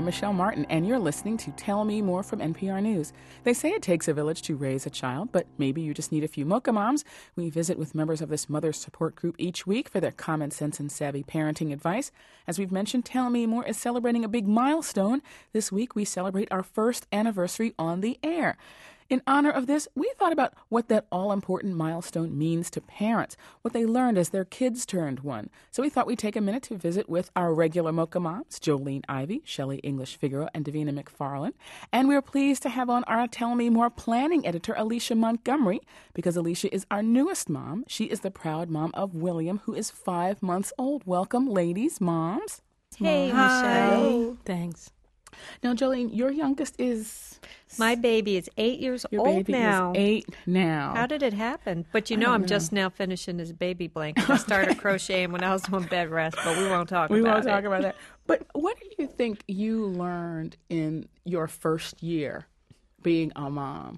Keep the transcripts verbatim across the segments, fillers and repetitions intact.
I'm Michelle Martin, and you're listening to Tell Me More from N P R News. They say it takes a village to raise a child, but maybe you just need a few mocha moms. We visit with members of this mother support group each week for their common sense and savvy parenting advice. As we've mentioned, Tell Me More is celebrating a big milestone. This week, we celebrate our first anniversary on the air. In honor of this, we thought about what that all-important milestone means to parents, what they learned as their kids turned one. So we thought we'd take a minute to visit with our regular mocha moms, Jolene Ivy, Shelley English Figueroa, and Davina McFarland. And we're pleased to have on our Tell Me More planning editor, Alicia Montgomery, because Alicia is our newest mom. She is the proud mom of William, who is five months old. Welcome, ladies, moms. Hey, Moms. Michelle. Thanks. Now, Jolene, your youngest is... My baby is eight years Your old baby now. is eight now. How did it happen? But you I know, don't I'm know. just now finishing his baby blanket. I started crocheting when I was on bed rest, but we won't talk We about won't it. talk about that. But what do you think you learned in your first year being a mom?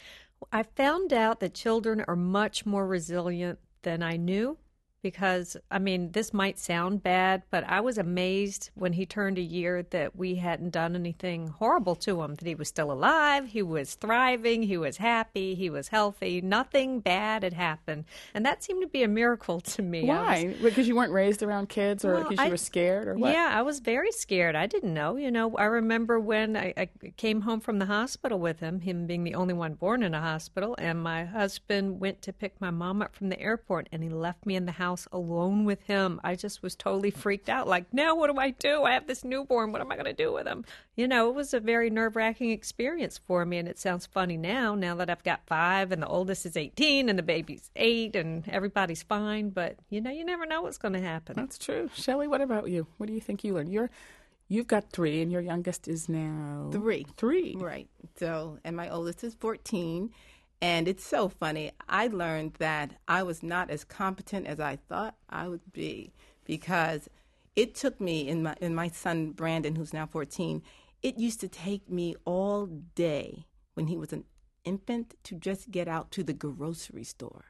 I found out that children are much more resilient than I knew. Because, I mean, this might sound bad, but I was amazed when he turned a year that we hadn't done anything horrible to him, that he was still alive, he was thriving, he was happy, he was healthy, nothing bad had happened. And that seemed to be a miracle to me. Why? I was, Because you weren't raised around kids, or Well, because you I- were scared, or what? Yeah, I was very scared. I didn't know. You know, I remember when I, I came home from the hospital with him, him being the only one born in a hospital, and my husband went to pick my mom up from the airport, and he left me in the house alone with him. I just was totally freaked out. Like, now what do I do? I have this newborn. What am I going to do with him? You know, it was a very nerve-wracking experience for me, and it sounds funny now, now that I've got five, and the oldest is eighteen, and the baby's eight, and everybody's fine. But, you know, you never know what's going to happen. That's true. Shelley, what about you? What do you think you learned? You're, you've got three, and your youngest is now... Three. Three. Right. So, and my oldest is fourteen. And it's so funny. I learned that I was not as competent as I thought I would be, because it took me, in my, in my son Brandon, who's now fourteen, it used to take me all day when he was an infant to just get out to the grocery store.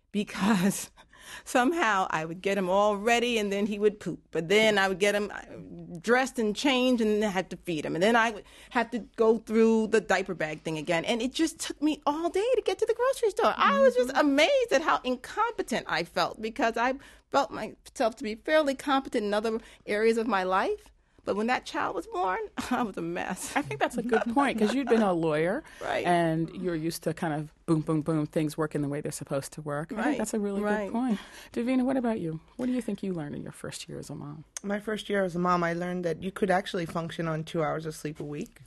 Because somehow I would get him all ready, and then he would poop. But then I would get him dressed and changed, and then I had to feed him. And then I would have to go through the diaper bag thing again. And it just took me all day to get to the grocery store. I was just amazed at how incompetent I felt, because I felt myself to be fairly competent in other areas of my life. But when that child was born, I was a mess. I think that's a good point, because you'd been a lawyer, Right. and you're used to kind of boom, boom, boom, things working the way they're supposed to work. I think Right, that's a really right. good point. Davina, what about you? What do you think you learned in your first year as a mom? My first year as a mom, I learned that you could actually function on two hours of sleep a week.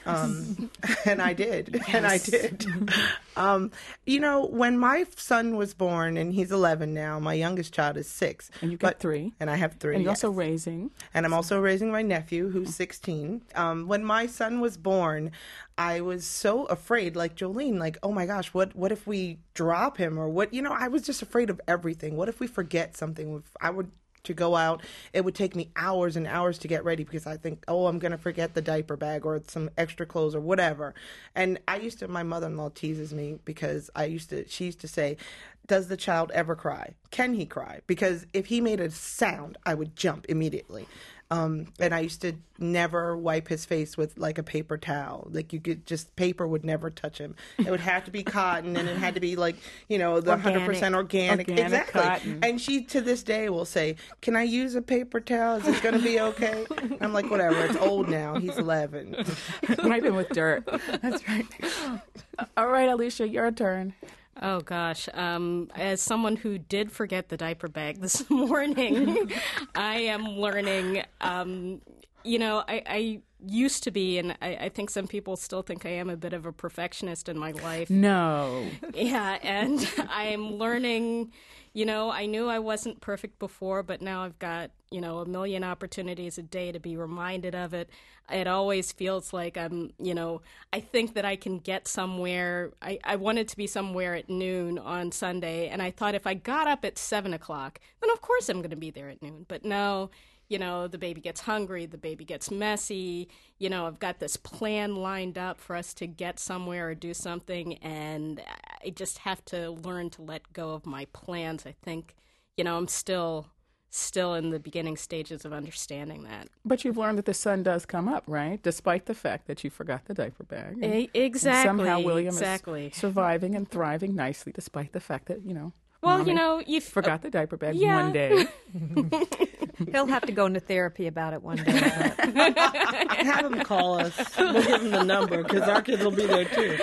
Um, and I did. And I did. Um, you know, when my son was born, and he's eleven now, my youngest child is six. And you've got but- three. And I have three. And you're yes. also raising. And I'm also raising my nephew, who's sixteen. Um, when my son was born, I was so afraid, like Jolene, like, oh my gosh, what what if we drop him? Or what, you know, I was just afraid of everything. What if we forget something? If I would to go out, it would take me hours and hours to get ready, because I think, oh, I'm going to forget the diaper bag or some extra clothes or whatever. And I used to, my mother-in-law teases me, because I used to, she used to say, does the child ever cry? Can he cry? Because if he made a sound, I would jump immediately. Um, and I used to never wipe his face with like a paper towel. Like you could just, paper would never touch him. It would have to be cotton, and it had to be like, you know, the one hundred percent organic. Organic exactly. cotton. And she to this day will say, can I use a paper towel? Is this going to be okay? And I'm like, whatever. It's old now. He's eleven. Wipe him with dirt. That's right. All right, Alicia, your turn. Oh, gosh. Um, as someone who did forget the diaper bag this morning, I am learning, um, you know, I, I used to be, and I, I think some people still think I am a bit of a perfectionist in my life. No. Yeah, and I'm learning, you know, I knew I wasn't perfect before, but now I've got, you know, a million opportunities a day to be reminded of it. It always feels like I'm, you know, I think that I can get somewhere. I, I wanted to be somewhere at noon on Sunday, and I thought if I got up at seven o'clock, then of course I'm going to be there at noon. But no, you know, the baby gets hungry, the baby gets messy, you know, I've got this plan lined up for us to get somewhere or do something, and I just have to learn to let go of my plans. I think, you know, I'm still still in the beginning stages of understanding that. But you've learned that the sun does come up, right? Despite the fact that you forgot the diaper bag. And, E- exactly. And somehow William exactly. is surviving and thriving nicely, despite the fact that, you know, Well, Mommy you know, you forgot the diaper bag yeah. one day. He'll have to go into therapy about it one day. But... Have him call us. We'll give him the number because our kids will be there too.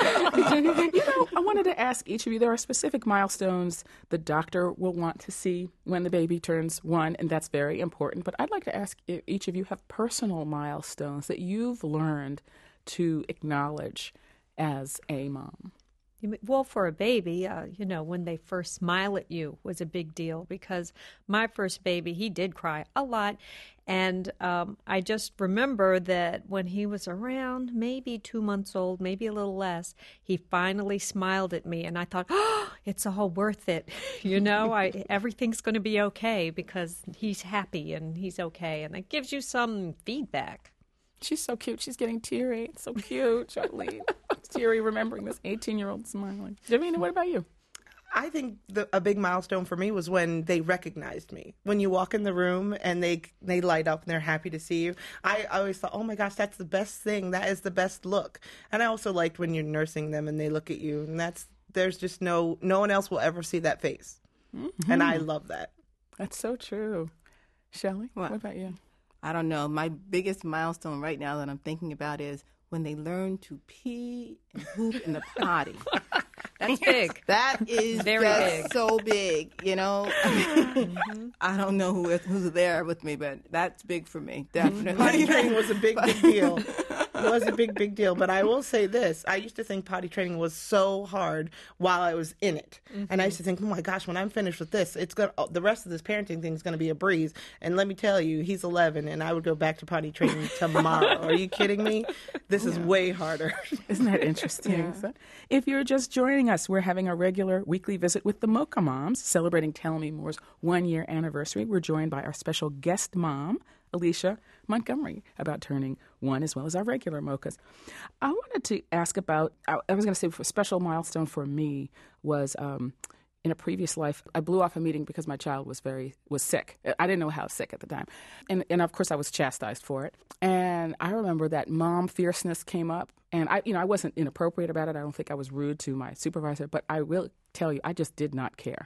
You know, I wanted to ask each of you, there are specific milestones the doctor will want to see when the baby turns one, and that's very important. But I'd like to ask if each of you have personal milestones that you've learned to acknowledge as a mom. Well, for a baby, uh, you know, when they first smile at you was a big deal because my first baby, he did cry a lot. And um, I just remember that when he was around maybe two months old, maybe a little less, he finally smiled at me. And I thought, oh, it's all worth it. You know, I, everything's going to be okay because he's happy and he's okay. And it gives you some feedback. She's so cute. She's getting teary. It's so cute, Charlene. Teary remembering this eighteen-year-old smiling. Davina, what about you? I think the, a big milestone for me was when they recognized me. When you walk in the room and they they light up and they're happy to see you. I, I always thought, oh my gosh, that's the best thing. That is the best look. And I also liked when you're nursing them and they look at you. And that's there's just no no one else will ever see that face. Mm-hmm. And I love that. That's so true. Shelley, what? what about you? I don't know. My biggest milestone right now that I'm thinking about is when they learn to pee and poop in the potty. That's big. That is very just big. So big, you know. mm-hmm. I don't know who is, who's there with me, but that's big for me, definitely. Potty training was a big, big deal. It was a big, big deal. But I will say this. I used to think potty training was so hard while I was in it. Mm-hmm. And I used to think, oh, my gosh, when I'm finished with this, it's gonna, the rest of this parenting thing is going to be a breeze. And let me tell you, he's eleven, and I would go back to potty training tomorrow. Are you kidding me? This is yeah. way harder. Isn't that interesting? Yeah. So, if you're just joining us, we're having a regular weekly visit with the Mocha Moms, celebrating Tell Me More's one-year anniversary. We're joined by our special guest mom, Alicia Montgomery, about turning one, as well as our regular Mochas. I wanted to ask about, I was going to say, a special milestone for me was um, in a previous life, I blew off a meeting because my child was very, was sick. I didn't know how sick at the time. And, and of course, I was chastised for it. And I remember that mom fierceness came up. And I, you know, I wasn't inappropriate about it. I don't think I was rude to my supervisor, but I will tell you, I just did not care.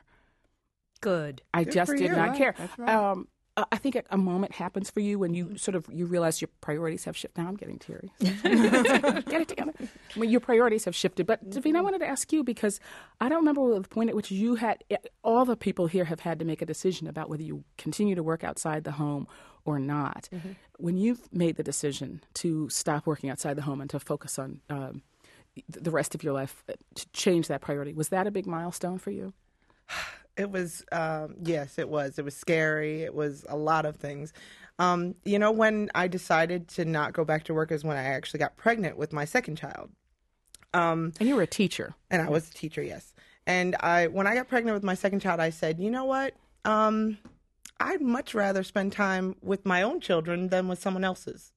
Good. I Good just for did you. not Right. care. That's right. Um, I think a moment happens for you when you sort of you realize your priorities have shifted. Now I'm getting teary. Get it together. When your priorities have shifted. But Davina, I wanted to ask you because I don't remember the point at which you had. All the people here have had to make a decision about whether you continue to work outside the home or not. Mm-hmm. When you've made the decision to stop working outside the home and to focus on um, the rest of your life, to change that priority, was that a big milestone for you? It was, um, yes, it was. It was scary. It was a lot of things. Um, you know, when I decided to not go back to work is when I actually got pregnant with my second child. Um, and you were a teacher. And I was a teacher, yes. And I, when I got pregnant with my second child, I said, you know what? Um, I'd much rather spend time with my own children than with someone else's.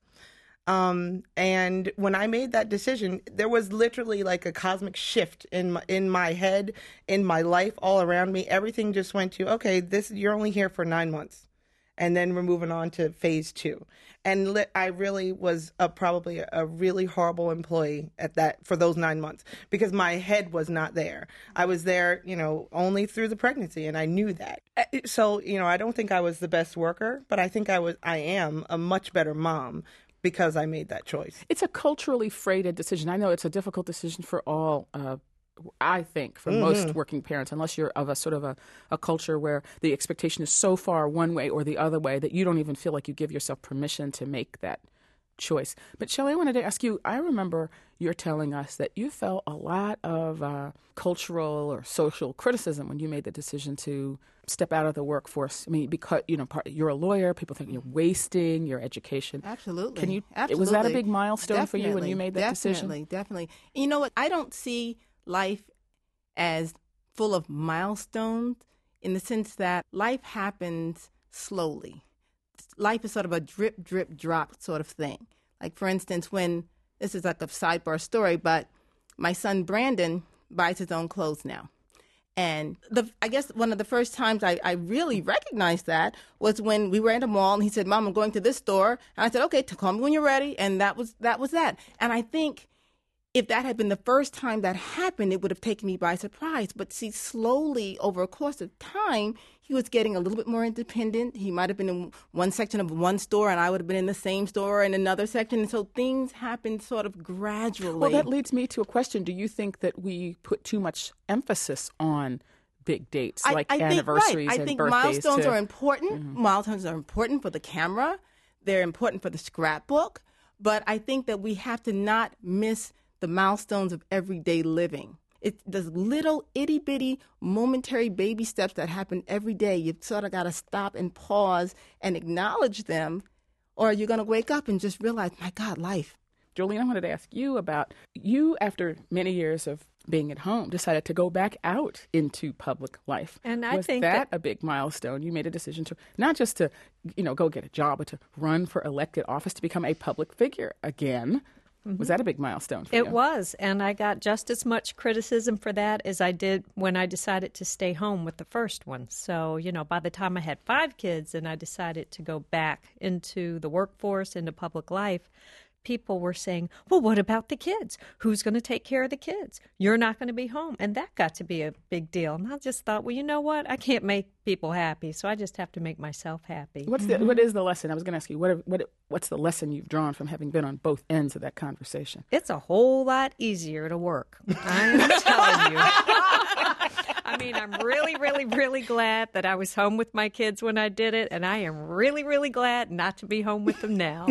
Um, and when I made that decision, there was literally like a cosmic shift in my, in my head, in my life, all around me. Everything just went to, okay, this, you're only here for nine months. And then we're moving on to phase two. And li- I really was a, probably a, a really horrible employee at that for those nine months because my head was not there. I was there, you know, only through the pregnancy, and I knew that. So, you know, I don't think I was the best worker, but I think I was, I am a much better mom because I made that choice. It's a culturally freighted decision. I know it's a difficult decision for all, uh, I think, for mm-hmm. most working parents, unless you're of a sort of a, a culture where the expectation is so far one way or the other way that you don't even feel like you give yourself permission to make that choice. But Shelley, I wanted to ask you, I remember you're telling us that you felt a lot of uh, cultural or social criticism when you made the decision to step out of the workforce. I mean, because, you know, part, you're a lawyer, people think you're wasting your education. Absolutely. Can you, Absolutely. was that a big milestone definitely, for you when you made that definitely, decision? Definitely, definitely. You know what? I don't see life as full of milestones in the sense that life happens slowly. Life is sort of a drip, drip, drop sort of thing. Like, for instance, when, this is like a sidebar story, but my son Brandon buys his own clothes now. And the, I guess one of the first times I, I really recognized that was when we were at a mall and he said, Mom, I'm going to this store. And I said, okay, call me when you're ready. And that was that was that. And I think if that had been the first time that happened, it would have taken me by surprise. But see, slowly over a course of time, he was getting a little bit more independent. He might have been in one section of one store, and I would have been in the same store in another section. And so things happened sort of gradually. Well, that leads me to a question. Do you think that we put too much emphasis on big dates, I, like I anniversaries think, right. and I think birthdays? milestones to... are important. Mm-hmm. Milestones are important for the camera. They're important for the scrapbook. But I think that we have to not miss the milestones of everyday living. It's those little itty-bitty momentary baby steps that happen every day. You've sort of got to stop and pause and acknowledge them, or you're going to wake up and just realize, my God, life. Jolene, I wanted to ask you about, you, after many years of being at home, decided to go back out into public life. And I was think that, that a big milestone? You made a decision to not just to, you know, go get a job, but to run for elected office, to become a public figure again. Mm-hmm. Was that a big milestone for it you? It was, and I got just as much criticism for that as I did when I decided to stay home with the first one. So, you know, by the time I had five kids and I decided to go back into the workforce, into public life, people were saying, well, what about the kids? Who's going to take care of the kids? You're not going to be home. And that got to be a big deal. And I just thought, well, you know what? I can't make people happy, so I just have to make myself happy. What's the, what is the lesson? I was going to ask you, what, what what's the lesson you've drawn from having been on both ends of that conversation? It's a whole lot easier to work. I am telling you. I mean, I'm really, really, really glad that I was home with my kids when I did it, and I am really, really glad not to be home with them now.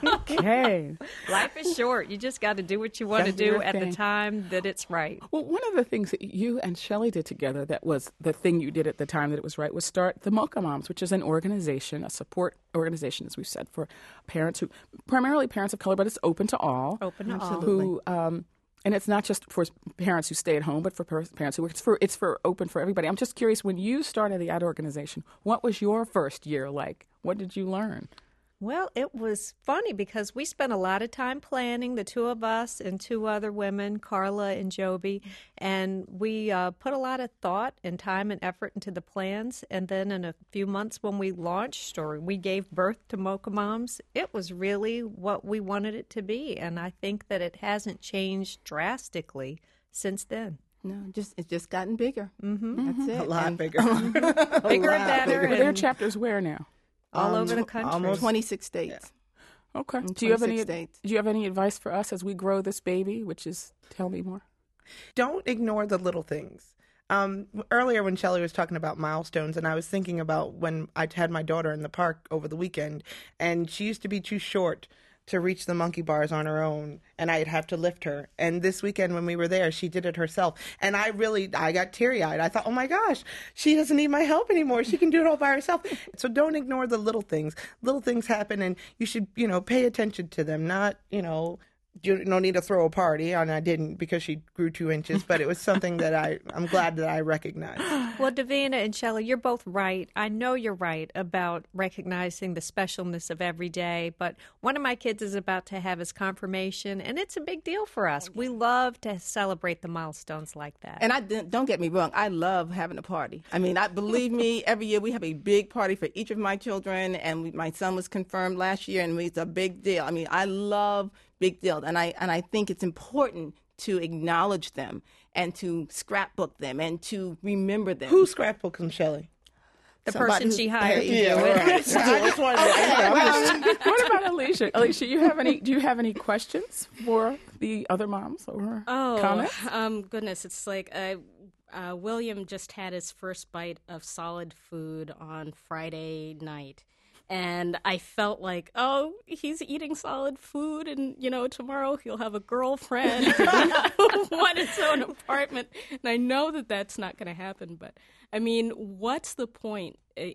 Okay. Life is short. You just got to do what you want to do at the time that it's right. Well, one of the things that you and Shelley did together that was the thing you did at the time that it was right was start the Mocha Moms, which is an organization, a support organization, as we've said, for parents who, primarily parents of color, but it's open to all. Open to all. Who, um, and it's not just for parents who stay at home, but for parents who work. It's for it's for open for everybody. I'm just curious, when you started the ad organization, what was your first year like? What did you learn? Well, it was funny because we spent a lot of time planning, the two of us and two other women, Carla and Joby, and we uh, put a lot of thought and time and effort into the plans. And then in a few months when we launched or we gave birth to Mocha Moms, it was really what we wanted it to be. And I think that it hasn't changed drastically since then. No, just it's just gotten bigger. Mm-hmm. That's it. A lot and, bigger. Bigger and better. Are there chapters where now? All um, over the country. Almost twenty-six states. Yeah. Okay. In do you have any states. Do you have any advice for us as we grow this baby, which is tell me more? Don't ignore the little things. Um, earlier when Shelley was talking about milestones, and I was thinking about when I had my daughter in the park over the weekend, and she used to be too short to reach the monkey bars on her own, and I'd have to lift her. And this weekend when we were there, she did it herself. And I really, I got teary-eyed. I thought, oh my gosh, she doesn't need my help anymore. She can do it all by herself. So don't ignore the little things. Little things happen, and you should, you know, pay attention to them, not, you know, you don't need to throw a party, and I didn't because she grew two inches, but it was something that I, I'm glad that I recognized. Well, Davina and Shelley, you're both right. I know you're right about recognizing the specialness of every day, but one of my kids is about to have his confirmation, and it's a big deal for us. We love to celebrate the milestones like that. And I don't get me wrong, I love having a party. I mean, I believe me, every year we have a big party for each of my children, and we, my son was confirmed last year, and it's a big deal. I mean, I love big deal, and I and I think it's important to acknowledge them and to scrapbook them and to remember them. Who scrapbooked them, Shelley? The Somebody person she hired to do Yeah, it. right. I just wanted to. Um, what about Alicia? Alicia, you have any? Do you have any questions for the other moms or Oh, comments? um, goodness, it's like uh, uh, William just had his first bite of solid food on Friday night. And I felt like, oh, he's eating solid food, and, you know, tomorrow he'll have a girlfriend who want his own apartment. And I know that that's not going to happen. But, I mean, what's the point?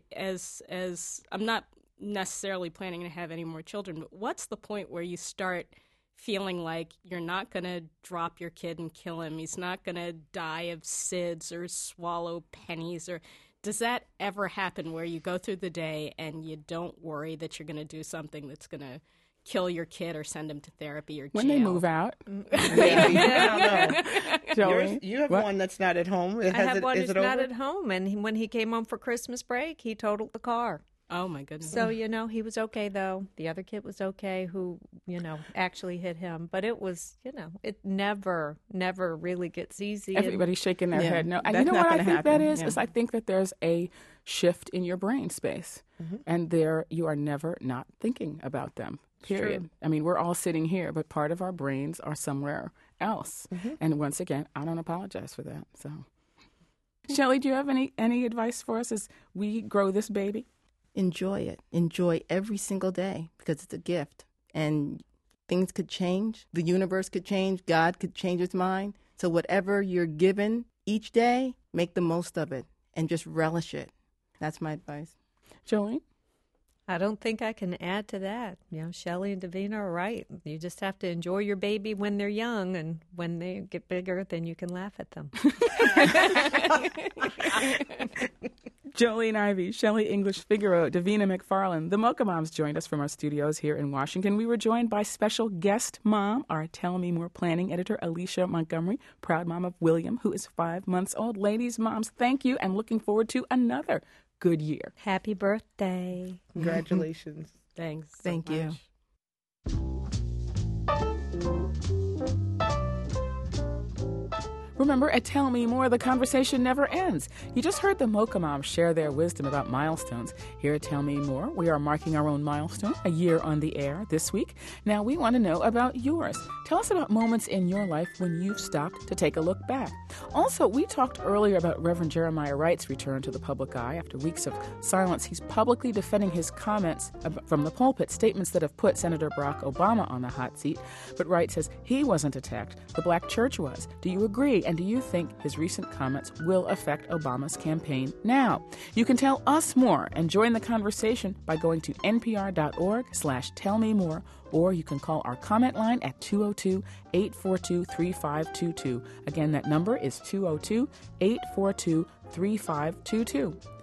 As as I'm not necessarily planning to have any more children, but what's the point where you start feeling like you're not going to drop your kid and kill him? He's not going to die of S I D S or swallow pennies or... Does that ever happen where you go through the day and you don't worry that you're going to do something that's going to kill your kid or send him to therapy or jail. When they move out. Yeah, I don't know. Joey, Yours- you have what? one that's not at home. Has I have it, one is who's it not over? at home, and he, when he came home for Christmas break, he totaled the car. Oh, my goodness. So, you know, he was okay, though. The other kid was okay who, you know, actually hit him. But it was, you know, it never, never really gets easy. And Everybody's shaking their Yeah, head no. And that's you know not what I gonna think that happen, is? yeah. Is I think that there's a shift in your brain space. Mm-hmm. And there you are never not thinking about them, period. I mean, we're all sitting here, but part of our brains are somewhere else. Mm-hmm. And once again, I don't apologize for that. So, Shelley, do you have any, any advice for us as we grow this baby? Enjoy it. Enjoy every single day because it's a gift. And things could change. The universe could change. God could change his mind. So whatever you're given each day, make the most of it and just relish it. That's my advice. Jolene? I don't think I can add to that. You know, Shelley and Davina are right. You just have to enjoy your baby when they're young, and when they get bigger, then you can laugh at them. Jolene Ivy, Shelley English Figaro, Davina McFarland. The Mocha Moms joined us from our studios here in Washington. We were joined by special guest mom, our Tell Me More planning editor, Alicia Montgomery, proud mom of William, who is five months old. Ladies, moms, thank you, and looking forward to another good year. Happy birthday. Congratulations. Thanks. so Thank you. much. Remember, at Tell Me More, the conversation never ends. You just heard the Mocha Moms share their wisdom about milestones. Here at Tell Me More, we are marking our own milestone, a year on the air this week. Now, we want to know about yours. Tell us about moments in your life when you've stopped to take a look back. Also, we talked earlier about Reverend Jeremiah Wright's return to the public eye. After weeks of silence, he's publicly defending his comments from the pulpit, statements that have put Senator Barack Obama on the hot seat. But Wright says he wasn't attacked. The black church was. Do you agree? And do you think his recent comments will affect Obama's campaign now? You can tell us more and join the conversation by going to npr.org slash tell me more, or you can call our comment line at two oh two, eight four two, three five two two. Again, that number is two oh two, eight four two, three five two two.